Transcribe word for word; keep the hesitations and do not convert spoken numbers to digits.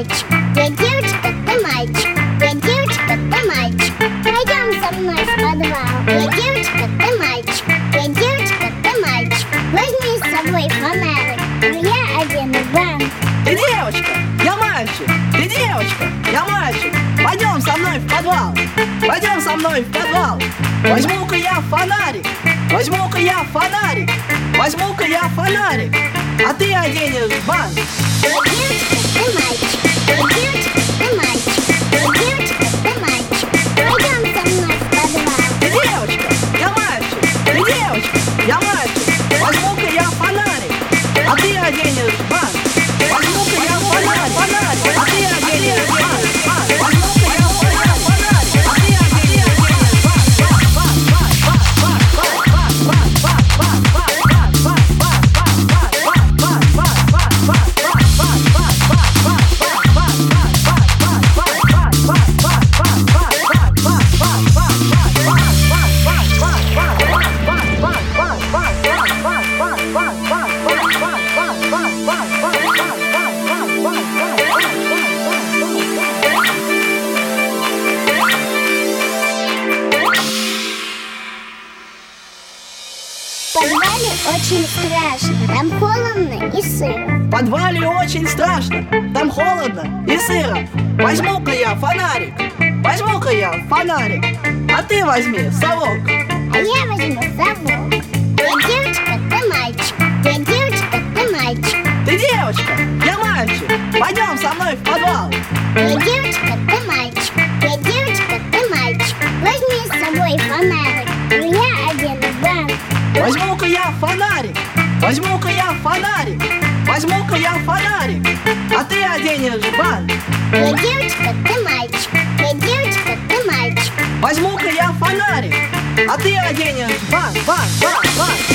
мальчик, я девочка, ты мальчик, я девочка, ты мальчик. Пойдем со мной в подвал. Я девочка, ты мальчик, я девочка, ты мальчик. Возьми с собой фонарик, я одену банк. Ты девочка, я мальчик, ты девочка, я мальчик. Пойдем со мной в подвал, пойдем со мной в подвал. Возьму-ка я фонарик, возьму-ка я фонарик, возьму-ка я фонарик, а ты оденешь банк. Я девочка, ты мальчик, я девочка, ты мальчик, я девочка, ты мальчик. Пойдем со мной в подвал. Ты девочка, я мальчик, ты девочка, я мальчик. Возьму-ка я фонарик, а ты оденешь банк. Возьму-ка я фонарик, фонарик, а ты оденешь банк. Возьму-ка я фонарик, фонарик, а ты оденешь В подвале очень страшно, там холодно и сыро. В подвале очень страшно, там холодно и сыро. Возьму-ка я фонарик, возьму-ка я фонарик, а ты возьми совок. А я возьму совок. Я девочка, ты мальчик, я девочка, ты мальчик. Ты девочка, я мальчик, пойдем со мной в подвал. Я девочка, ты мальчик, я девочка, ты мальчик. Возьми с собой фонарик, я одену банк. Возьму-ка я фонарик, возьму-ка я фонарик, возьму-ка я фонарик, а ты оденешь банк. Я девочка, ты мальчик, я девочка, ты мальчик. Возьму-ка я фонарик, а ты оденешь банк, банк, банк, банк.